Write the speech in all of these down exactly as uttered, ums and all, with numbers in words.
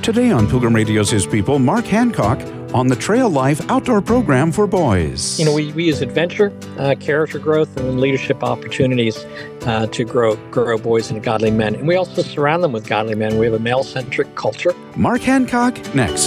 Today on Pilgrim Radio's His People, Mark Hancock on the Trail Life outdoor program for boys. You know, we, we use adventure, uh, character growth, and leadership opportunities uh, to grow grow boys into godly men. And we also surround them with godly men. We have a male-centric culture. Mark Hancock, next.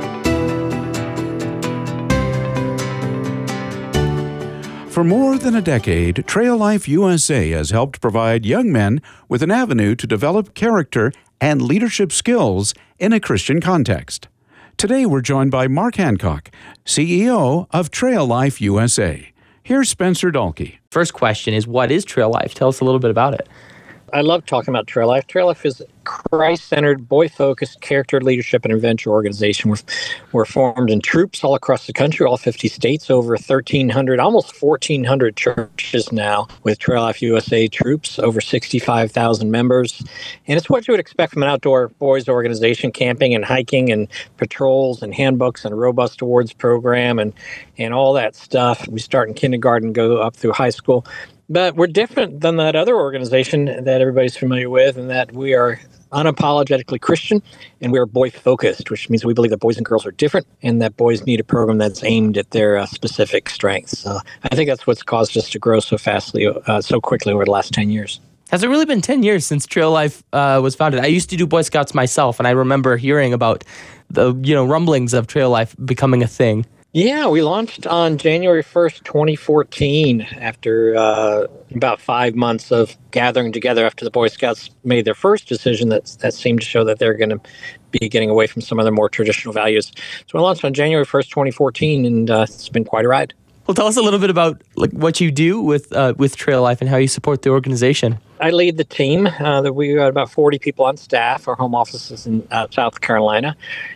For more than a decade, Trail Life U S A has helped provide young men with an avenue to develop character and leadership skills in a Christian context. Today, we're joined by Mark Hancock, C E O of Trail Life U S A. Here's Spencer Dahlke. First question is, what is Trail Life? Tell us a little bit about it. I love talking about Trail Life. Trail Life is a Christ-centered, boy-focused, character leadership and adventure organization. We're, we're formed in troops all across the country, all fifty states, over thirteen hundred, almost fourteen hundred churches now with Trail Life U S A troops, over sixty-five thousand members. And it's what you would expect from an outdoor boys organization, camping and hiking and patrols and handbooks and a robust awards program and, and all that stuff. We start in kindergarten, go up through high school. But we're different than that other organization that everybody's familiar with, in that we are unapologetically Christian and we are boy-focused, which means we believe that boys and girls are different and that boys need a program that's aimed at their uh, specific strengths. So I think that's what's caused us to grow so fastly, uh, so quickly over the last ten years. Has it really been ten years since Trail Life uh, was founded? I used to do Boy Scouts myself, and I remember hearing about the you know rumblings of Trail Life becoming a thing. Yeah, we launched on January first, twenty fourteen, after uh, about five months of gathering together after the Boy Scouts made their first decision that, that seemed to show that they're going to be getting away from some of their more traditional values. So we launched on January first, twenty fourteen, and uh, it's been quite a ride. Well, tell us a little bit about like what you do with uh, with Trail Life and how you support the organization. I lead the team. Uh, we got about forty people on staff. Our home office is in uh, South Carolina.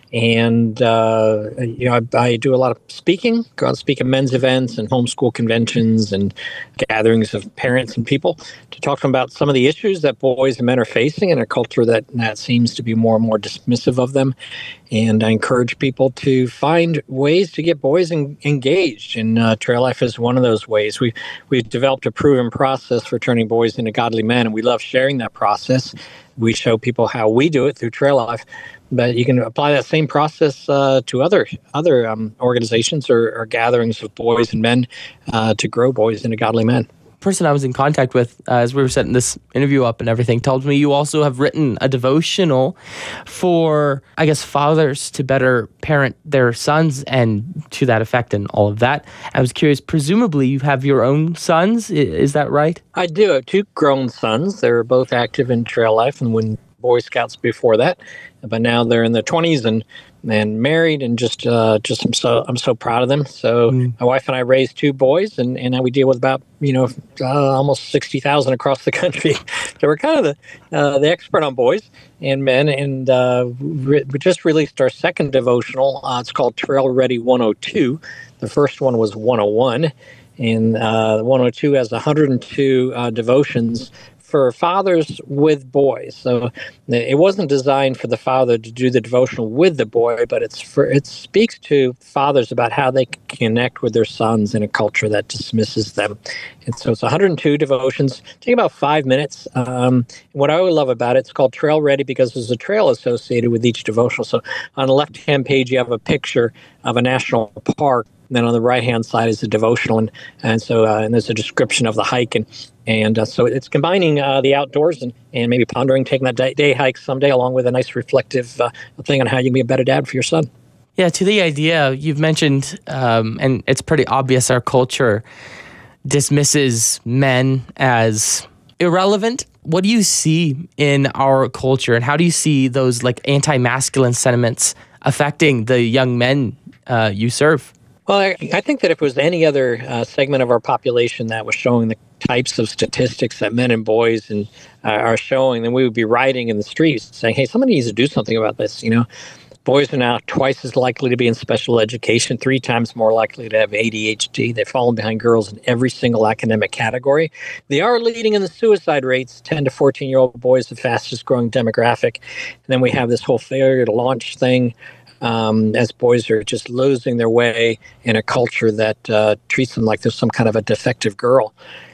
And, uh, you know, I, I do a lot of speaking, go out and speak at men's events and homeschool conventions and gatherings of parents and people to talk to them about some of the issues that boys and men are facing in a culture that, that seems to be more and more dismissive of them. And I encourage people to find ways to get boys en- engaged. And uh, Trail Life is one of those ways. We, we've developed a proven process for turning boys into godly men, and we love sharing that process. We show people how we do it through Trail Life. But you can apply that same process uh, to other other um, organizations or, or gatherings of boys and men uh, to grow boys into godly men. The person I was in contact with uh, as we were setting this interview up and everything told me you also have written a devotional for, I guess, fathers to better parent their sons and to that effect and all of that. I was curious, presumably you have your own sons. Is that right? I do have two grown sons. They're both active in Trail Life and when Boy Scouts before that, but now they're in their twenties and and married, and just uh, just I'm so I'm so proud of them. So mm. my wife and I raised two boys, and, and now we deal with about you know uh, almost sixty thousand across the country. So we're kind of the uh, the expert on boys and men, and uh, re- we just released our second devotional. Uh, it's called Trail Ready one oh two. The first one was one oh one, and uh, one oh two has one hundred two uh, devotions for fathers with boys. So it wasn't designed for the father to do the devotional with the boy, but it's for it speaks to fathers about how they can connect with their sons in a culture that dismisses them. And so it's one hundred two devotions, take about five minutes. Um, what I love about it, it's called Trail Ready because there's a trail associated with each devotional. So on the left-hand page, you have a picture of a national park. And then on the right-hand side is the devotional, and and so uh, and there's a description of the hike, and and uh, so it's combining uh, the outdoors and, and maybe pondering taking that day, day hike someday, along with a nice reflective uh, thing on how you can be a better dad for your son. Yeah, to the idea you've mentioned, um, and it's pretty obvious our culture dismisses men as irrelevant. What do you see in our culture, and how do you see those like anti-masculine sentiments affecting the young men uh, you serve? Well, I, I think that if it was any other uh, segment of our population that was showing the types of statistics that men and boys and uh, are showing, then we would be rioting in the streets saying, hey, somebody needs to do something about this. You know, boys are now twice as likely to be in special education, three times more likely to have A D H D. They've fallen behind girls in every single academic category. They are leading in the suicide rates, ten to fourteen-year-old boys, the fastest growing demographic. And then we have this whole failure to launch thing. Um, as boys are just losing their way in a culture that uh, treats them like they're some kind of a defective girl.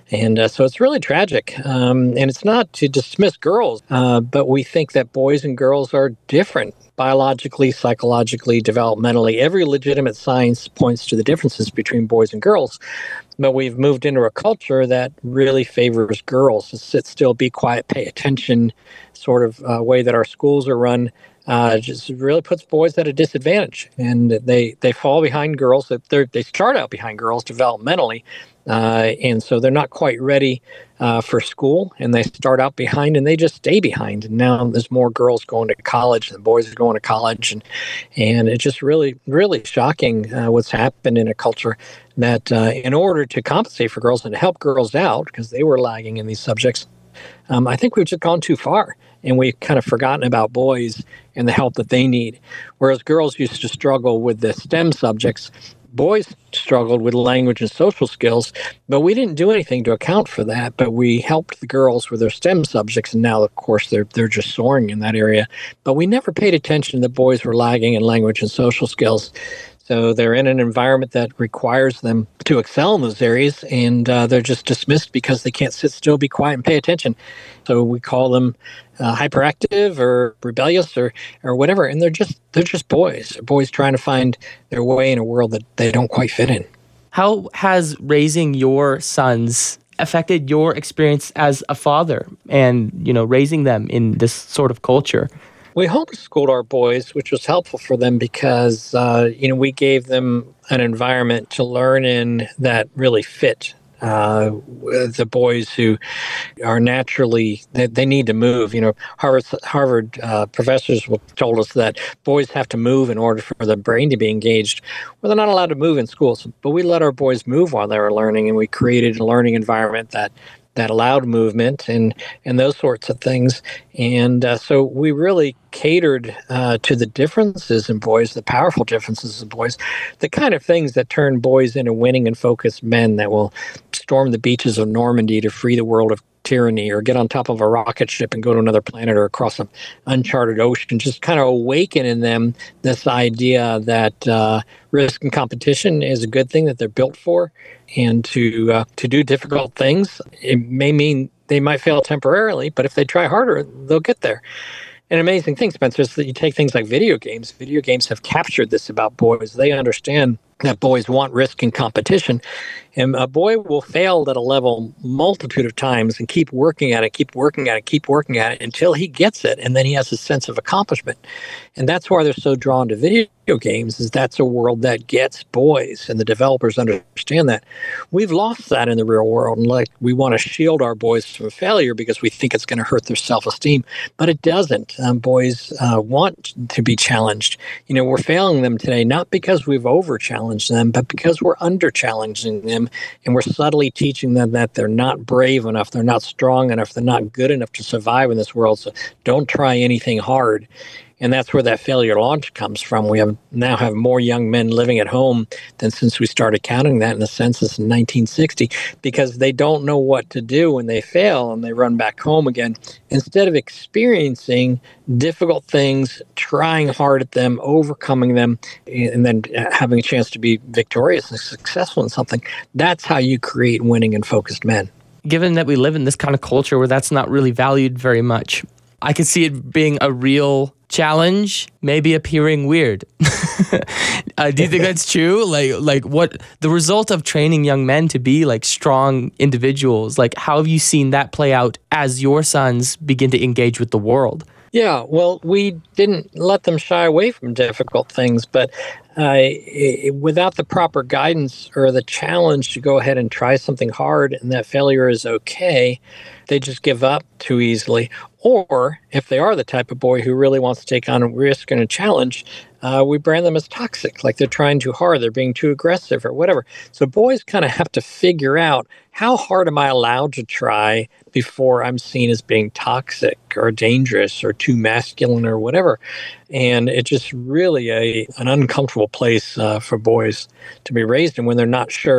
And uh, so it's really tragic. Um, and it's not to dismiss girls, uh, but we think that boys and girls are different biologically, psychologically, developmentally. Every legitimate science points to the differences between boys and girls. But we've moved into a culture that really favors girls. To sit still, be quiet, pay attention sort of uh, way that our schools are run. Uh, just really puts boys at a disadvantage, and they, they fall behind girls. They're, they start out behind girls developmentally, uh, and so they're not quite ready uh, for school, and they start out behind, and they just stay behind. And now there's more girls going to college than boys are going to college, and and it's just really, really shocking uh, what's happened in a culture that uh, in order to compensate for girls and to help girls out, because they were lagging in these subjects, um, I think we've just gone too far. And we've kind of forgotten about boys and the help that they need. Whereas girls used to struggle with the STEM subjects, boys struggled with language and social skills, but we didn't do anything to account for that. But we helped the girls with their STEM subjects, and now, of course, they're they're just soaring in that area. But we never paid attention that boys were lagging in language and social skills. So they're in an environment that requires them to excel in those areas, and uh, they're just dismissed because they can't sit still, be quiet, and pay attention. So we call them uh, hyperactive or rebellious or or whatever, and they're just they're just boys. They're boys trying to find their way in a world that they don't quite fit in. How has raising your sons affected your experience as a father, and you know, raising them in this sort of culture? We homeschooled our boys, which was helpful for them because, uh, you know, we gave them an environment to learn in that really fit uh, the boys who are naturally, they, they need to move. You know, Harvard, Harvard uh, professors told us that boys have to move in order for the brain to be engaged. Well, they're not allowed to move in schools, but we let our boys move while they were learning, and we created a learning environment that that allowed movement and, and those sorts of things. And uh, so we really catered uh, to the differences in boys, the powerful differences in boys, the kind of things that turn boys into winning and focused men that will storm the beaches of Normandy to free the world of tyranny, or get on top of a rocket ship and go to another planet or across an uncharted ocean. Just kind of awaken in them this idea that uh, risk and competition is a good thing that they're built for, and to uh, to do difficult things. It may mean they might fail temporarily, but if they try harder, they'll get there. An amazing thing, Spencer, is that you take things like video games. Video games have captured this about boys. They understand that boys want risk and competition. And a boy will fail at a level multitude of times and keep working at it, keep working at it, keep working at it until he gets it. And then he has a sense of accomplishment. And that's why they're so drawn to video games, is that's a world that gets boys, and the developers understand that. We've lost that in the real world. And like, we want to shield our boys from failure because we think it's going to hurt their self-esteem, but it doesn't. Um, boys uh, want to be challenged. You know, we're failing them today, not because we've over-challenged them, but because we're under-challenging them. And we're subtly teaching them that they're not brave enough, they're not strong enough, they're not good enough to survive in this world. So don't try anything hard. And that's where that failure launch comes from. We have now have more young men living at home than since we started counting that in the census in nineteen sixty, because they don't know what to do when they fail and they run back home again. Instead of experiencing difficult things, trying hard at them, overcoming them, and then having a chance to be victorious and successful in something, that's how you create winning and focused men. Given that we live in this kind of culture where that's not really valued very much, I could see it being a real challenge, maybe appearing weird. uh, do you think that's true? Like, like what the result of training young men to be like strong individuals? Like, how have you seen that play out as your sons begin to engage with the world? Yeah, well, we didn't let them shy away from difficult things, but uh, it, without the proper guidance or the challenge to go ahead and try something hard and that failure is okay, they just give up too easily. Or if they are the type of boy who really wants to take on a risk and a challenge, uh, we brand them as toxic, like they're trying too hard, they're being too aggressive or whatever. So boys kind of have to figure out, how hard am I allowed to try before I'm seen as being toxic or dangerous or too masculine or whatever. And it's just really a an uncomfortable place uh, for boys to be raised in when they're not sure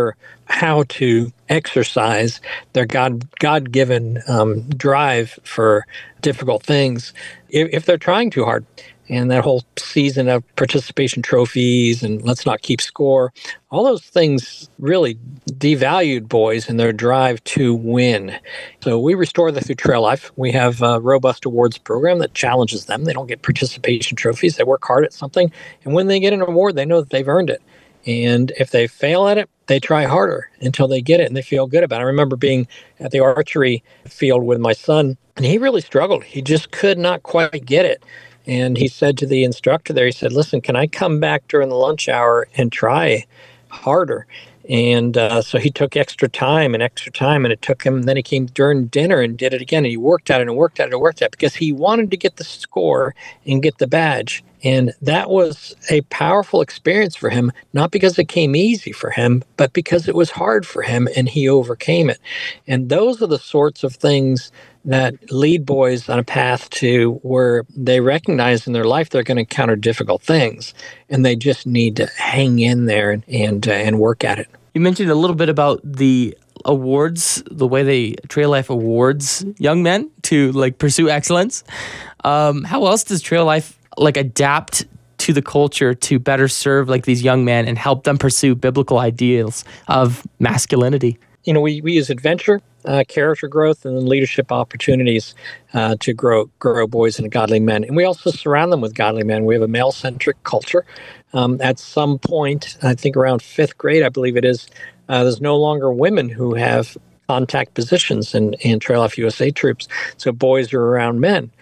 how to exercise their God God given um, drive for difficult things if, if they're trying too hard. And that whole season of participation trophies and let's not keep score, all those things really devalued boys in their drive to win. So we restore that through Trail Life. We have a robust awards program that challenges them. They don't get participation trophies. They work hard at something. And when they get an award, they know that they've earned it. And if they fail at it, they try harder until they get it and they feel good about it. I remember being at the archery field with my son, and he really struggled. He just could not quite get it. And he said to the instructor there, he said, listen, can I come back during the lunch hour and try harder? And uh, so he took extra time and extra time, and it took him, then he came during dinner and did it again. And he worked at it and worked at it and worked at it because he wanted to get the score and get the badge. And that was a powerful experience for him, not because it came easy for him, but because it was hard for him and he overcame it. And those are the sorts of things that lead boys on a path to where they recognize in their life they're going to encounter difficult things, and they just need to hang in there and and, uh, and work at it. You mentioned a little bit about the awards, the way they Trail Life awards young men to like pursue excellence. Um, how else does Trail Life like adapt to the culture to better serve like these young men and help them pursue biblical ideals of masculinity? You know, we, we use adventure, uh, character growth, and then leadership opportunities uh, to grow grow boys into godly men. And we also surround them with godly men. We have a male-centric culture. Um, at some point, I think around fifth grade, I believe it is, uh, there's no longer women who have contact positions in, in Trail Life U S A troops. So boys are around men.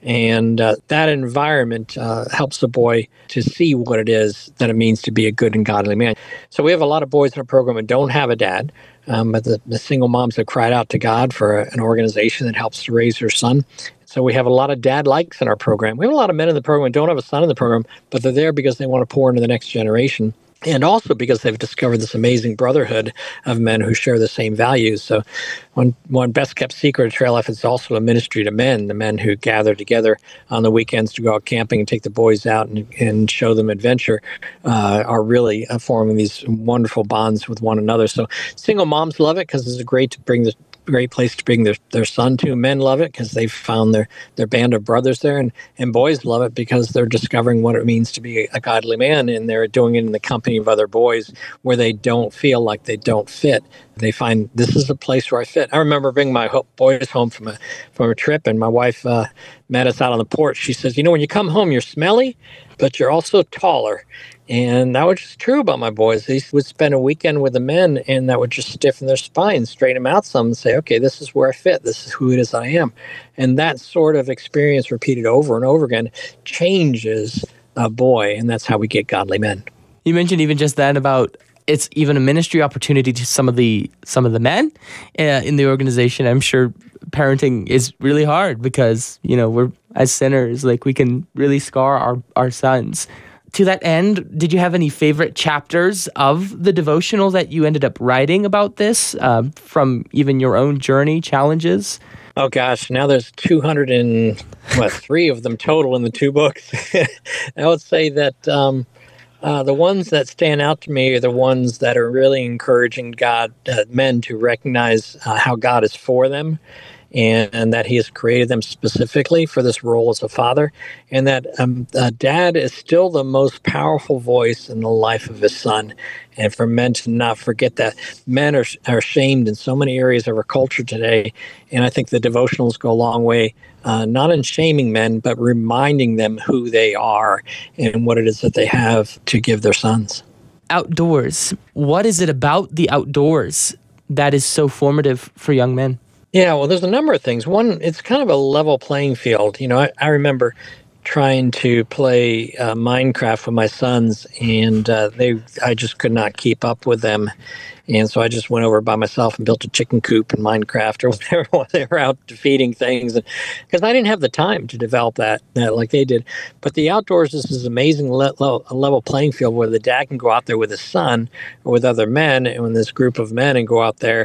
And uh, that environment uh, helps the boy to see what it is that it means to be a good and godly man. So we have a lot of boys in our program that don't have a dad, um, but the, the single moms have cried out to God for a, an organization that helps to raise their son. So we have a lot of dad likes in our program. We have a lot of men in the program who don't have a son in the program, but they're there because they want to pour into the next generation. And also because they've discovered this amazing brotherhood of men who share the same values. So one, one best-kept secret of Trail Life is also a ministry to men, the men who gather together on the weekends to go out camping and take the boys out and, and show them adventure, uh, are really uh, forming these wonderful bonds with one another. So single moms love it because it's great to bring the great place to bring their, their son to. Men love it because they've found their, their band of brothers there. And, and boys love it because they're discovering what it means to be a godly man, and they're doing it in the company of other boys where they don't feel like they don't fit. They find this is a place where I fit. I remember bringing my boys home from a from a trip, and my wife uh, met us out on the porch. She says, you know, when you come home, you're smelly, but you're also taller. And that was just true about my boys. They would spend a weekend with the men, and that would just stiffen their spines, straighten them out some, and say, okay, this is where I fit. This is who it is I am. And that sort of experience repeated over and over again changes a boy, and that's how we get godly men. You mentioned even just then about it's even a ministry opportunity to some of the some of the men uh, in the organization. I'm sure parenting is really hard because, you know, we're as sinners, like we can really scar our, our sons. To that end, did you have any favorite chapters of the devotional that you ended up writing about this uh, from even your own journey, challenges? Oh gosh, now there's two hundred and what, three of them total in the two books. I would say that um, uh, the ones that stand out to me are the ones that are really encouraging God, uh, men to recognize uh, how God is for them. And, and that he has created them specifically for this role as a father, and that um, uh, dad is still the most powerful voice in the life of his son. And for men to not forget that. Men are, are shamed in so many areas of our culture today, and I think the devotionals go a long way, uh, not in shaming men, but reminding them who they are and what it is that they have to give their sons. Outdoors. What is it about the outdoors that is so formative for young men? Yeah, well, there's a number of things. One, it's kind of a level playing field. You know, I, I remember trying to play uh, Minecraft with my sons, and uh, they, I just could not keep up with them. And so I just went over by myself and built a chicken coop in Minecraft or whatever while they were out defeating things. Because I didn't have the time to develop that, that like they did. But the outdoors is this amazing le- level, level playing field where the dad can go out there with his son or with other men and with this group of men and go out there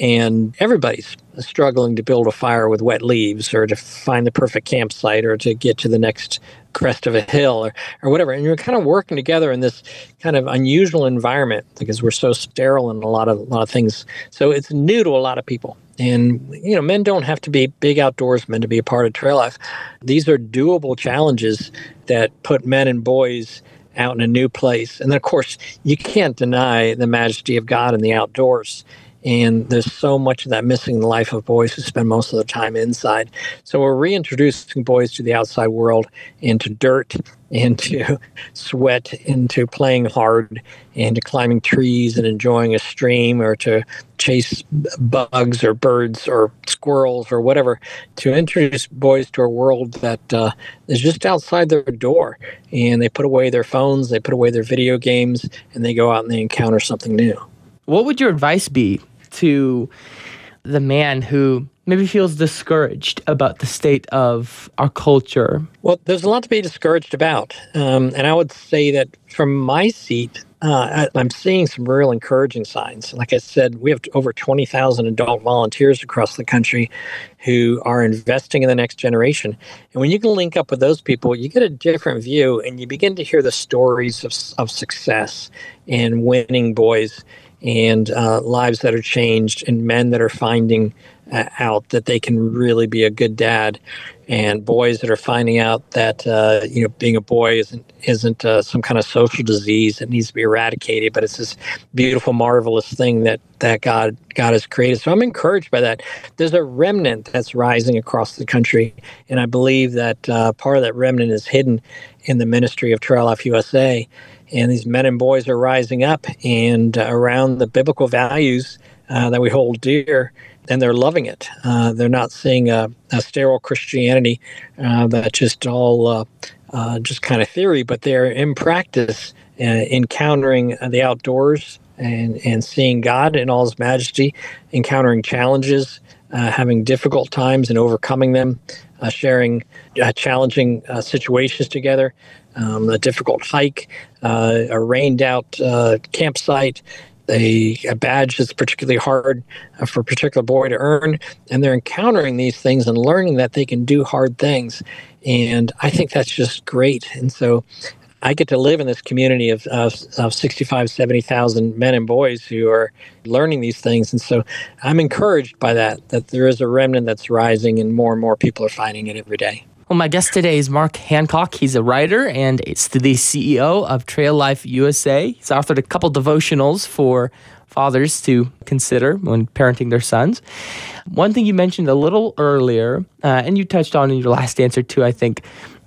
and everybody's struggling to build a fire with wet leaves or to find the perfect campsite or to get to the next crest of a hill or, or whatever. And you're kind of working together in this kind of unusual environment because we're so sterile in a lot of a lot of things. So it's new to a lot of people. And, you know, men don't have to be big outdoorsmen to be a part of trail life. These are doable challenges that put men and boys out in a new place. And then, of course, you can't deny the majesty of God in the outdoors. And there's so much of that missing in the life of boys who spend most of their time inside. So we're reintroducing boys to the outside world, into dirt, into sweat, into playing hard, into climbing trees and enjoying a stream, or to chase bugs or birds or squirrels or whatever, to introduce boys to a world that uh, is just outside their door. And they put away their phones, they put away their video games, and they go out and they encounter something new. What would your advice be to the man who maybe feels discouraged about the state of our culture? Well, there's a lot to be discouraged about. Um, and I would say that from my seat, uh, I, I'm seeing some real encouraging signs. Like I said, we have over twenty thousand adult volunteers across the country who are investing in the next generation. And when you can link up with those people, you get a different view and you begin to hear the stories of, of success and winning boys and uh, lives that are changed, and men that are finding uh, out that they can really be a good dad, and boys that are finding out that uh, you know being a boy isn't isn't uh, some kind of social disease that needs to be eradicated, but it's this beautiful, marvelous thing that that God God has created. So I'm encouraged by that. There's a remnant that's rising across the country, and I believe that uh, part of that remnant is hidden in the ministry of Trail Life U S A. And these men and boys are rising up and uh, around the biblical values uh, that we hold dear, and they're loving it. Uh, they're not seeing a, a sterile Christianity uh, that's just all uh, uh, just kind of theory, but they're in practice uh, encountering the outdoors and, and seeing God in all his majesty, encountering challenges, uh, having difficult times and overcoming them, uh, sharing uh, challenging uh, situations together. Um, a difficult hike, uh, a rained-out uh, campsite, a, a badge that's particularly hard uh, for a particular boy to earn, and they're encountering these things and learning that they can do hard things. And I think that's just great. And so I get to live in this community of, of, of sixty-five, seventy thousand men and boys who are learning these things. And so I'm encouraged by that, that there is a remnant that's rising and more and more people are finding it every day. Well, my guest today is Mark Hancock. He's a writer and it's the C E O of Trail Life U S A. He's authored a couple devotionals for fathers to consider when parenting their sons. One thing you mentioned a little earlier, uh, and you touched on in your last answer too, I think,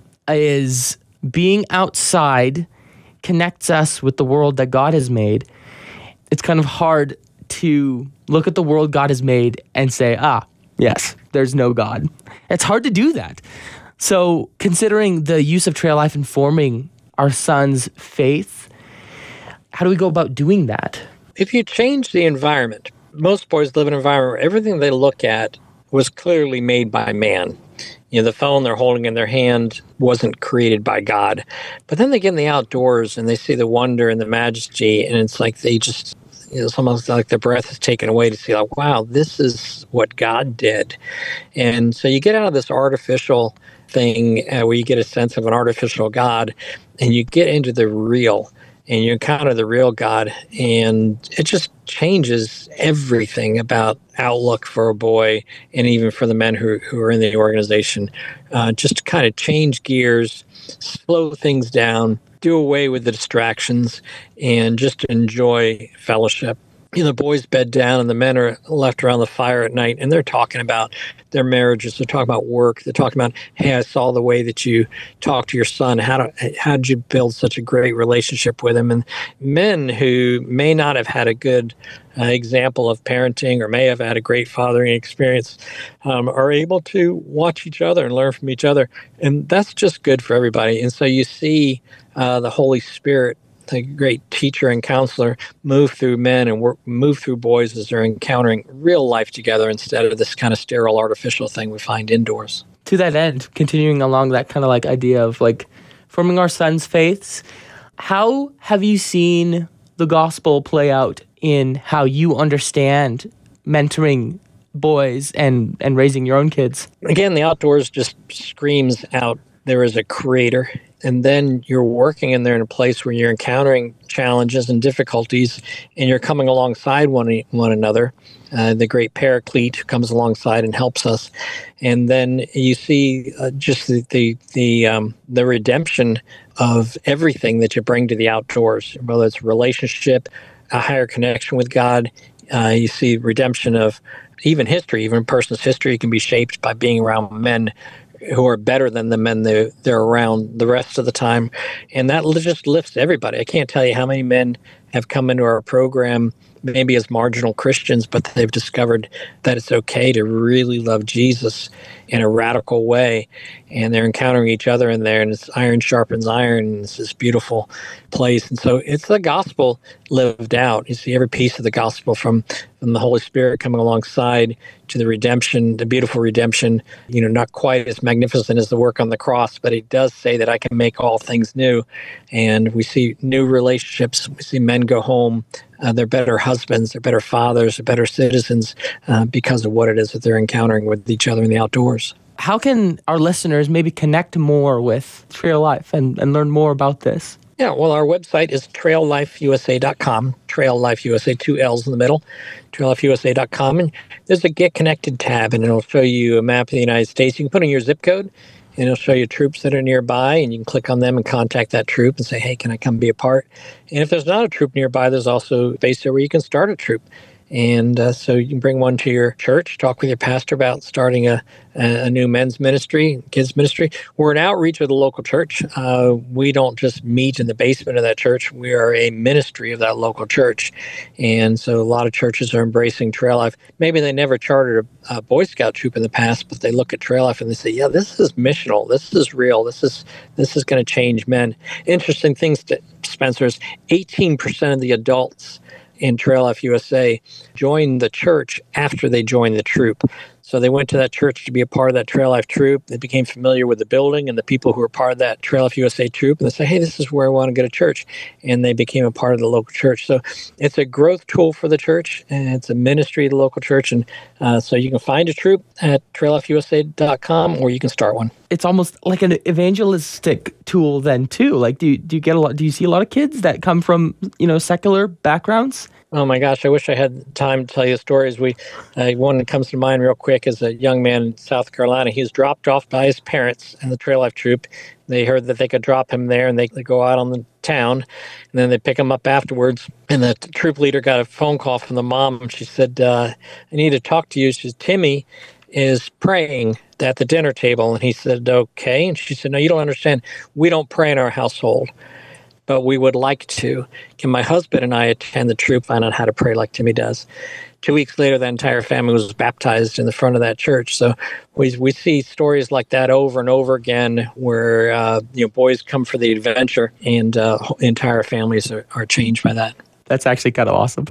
is being outside connects us with the world that God has made. It's kind of hard to look at the world God has made and say, ah, yes, there's no God. It's hard to do that. So considering the use of Trail Life informing our sons' faith, how do we go about doing that? If you change the environment, most boys live in an environment where everything they look at was clearly made by man. You know, the phone they're holding in their hand wasn't created by God. But then they get in the outdoors and they see the wonder and the majesty, and it's like they just, you know, it's almost like their breath is taken away to see, like, wow, this is what God did. And so you get out of this artificial thing uh, where you get a sense of an artificial God, and you get into the real, and you encounter the real God, and it just changes everything about outlook for a boy, and even for the men who, who are in the organization. Uh, just to kind of change gears, slow things down, do away with the distractions, and just enjoy fellowship. You know, the boys bed down and the men are left around the fire at night, and they're talking about their marriages. They're talking about work. They're talking about, hey, I saw the way that you talked to your son. How do, how did you build such a great relationship with him? And men who may not have had a good uh, example of parenting or may have had a great fathering experience um, are able to watch each other and learn from each other. And that's just good for everybody. And so you see uh, the Holy Spirit, the great teacher and counselor, move through men and work, move through boys as they're encountering real life together instead of this kind of sterile, artificial thing we find indoors. To that end, continuing along that kind of like idea of like forming our sons' faiths, how have you seen the gospel play out in how you understand mentoring boys and, and raising your own kids? Again, the outdoors just screams out there is a creator. And then you're working in there in a place where you're encountering challenges and difficulties, and you're coming alongside one, one another. Uh, the great paraclete who comes alongside and helps us. And then you see uh, just the the the, um, the redemption of everything that you bring to the outdoors, whether it's a relationship, a higher connection with God. Uh, you see redemption of even history. Even a person's history can be shaped by being around men who are better than the men they, they're around the rest of the time. And that just lifts everybody. I can't tell you how many men have come into our program maybe as marginal Christians, but they've discovered that it's okay to really love Jesus in a radical way. And they're encountering each other in there, and it's iron sharpens iron, and it's this beautiful place. And so it's the gospel lived out. You see every piece of the gospel from, from the Holy Spirit coming alongside to the redemption, the beautiful redemption, you know, not quite as magnificent as the work on the cross, but it does say that I can make all things new. And we see new relationships. We see men go home. Uh, they're better husbands, they're better fathers, they're better citizens uh, because of what it is that they're encountering with each other in the outdoors. How can our listeners maybe connect more with Trail Life and, and learn more about this? Yeah, well, our website is trail life u s a dot com, Trail Life U S A, two L's in the middle, trail life u s a dot com. And there's a Get Connected tab, and it'll show you a map of the United States. You can put in your zip code, and it'll show you troops that are nearby, and you can click on them and contact that troop and say, hey, can I come be a part? And if there's not a troop nearby, there's also a space there where you can start a troop. And uh, so you can bring one to your church, talk with your pastor about starting a, a new men's ministry, kids ministry. We're an outreach of the local church. Uh, we don't just meet in the basement of that church. We are a ministry of that local church. And so a lot of churches are embracing Trail Life. Maybe they never chartered a, a Boy Scout troop in the past, but they look at Trail Life and they say, yeah, this is missional. This is real. This is this is going to change men. Interesting things, to, Spencer, is eighteen percent of the adults in Trail Life U S A joined the church after they joined the troop. So they went to that church to be a part of that Trail Life troop. They became familiar with the building and the people who were part of that Trail Life U S A troop. And they say, hey, this is where I want to go to church. And they became a part of the local church. So it's a growth tool for the church, and it's a ministry of the local church. And uh, so you can find a troop at trail life u s a dot com, or you can start one. It's almost like an evangelistic tool then too. Like, do you, do you get a lot, do you see a lot of kids that come from, you know, secular backgrounds? Oh my gosh, I wish I had time to tell you stories. We, uh, one that comes to mind real quick is a young man in South Carolina. He was dropped off by his parents in the Trail Life troop. They heard that they could drop him there, and they, they go out on the town, and then they pick him up afterwards. And the t- troop leader got a phone call from the mom. She said, uh, I need to talk to you. She said, Timmy is praying at the dinner table. And he said, okay. And she said, no, you don't understand. We don't pray in our household, but we would like to. Can my husband and I attend the troop, find out how to pray like Timmy does? Two weeks later, the entire family was baptized in the front of that church. So we we see stories like that over and over again, where uh, you know boys come for the adventure, and uh, entire families are, are changed by that. That's actually kind of awesome.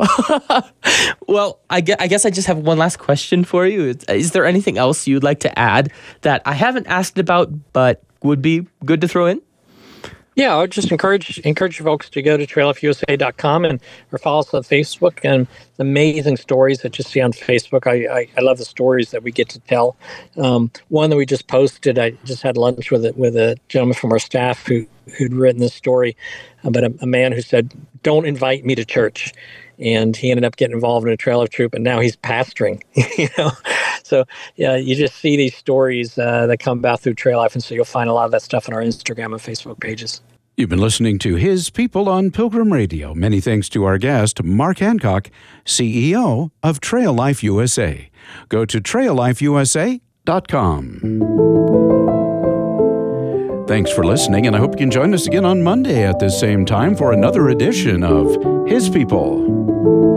Well, I guess, I guess I just have one last question for you. Is, is there anything else you'd like to add that I haven't asked about, but would be good to throw in? Yeah, I would just encourage encourage folks to go to trail life u s a dot com and or follow us on Facebook. And amazing stories that you see on Facebook. I, I, I love the stories that we get to tell. Um, one that we just posted, I just had lunch with a, with a gentleman from our staff who who'd written this story about a, a man who said, "Don't invite me to church." And he ended up getting involved in a Trail Life troop, and now he's pastoring. you know, so yeah, you just see these stories uh, that come about through Trail Life, and so you'll find a lot of that stuff on our Instagram and Facebook pages. You've been listening to His People on Pilgrim Radio. Many thanks to our guest, Mark Hancock, C E O of Trail Life U S A. Go to trail life u s a dot com. Thanks for listening, and I hope you can join us again on Monday at this same time for another edition of His People.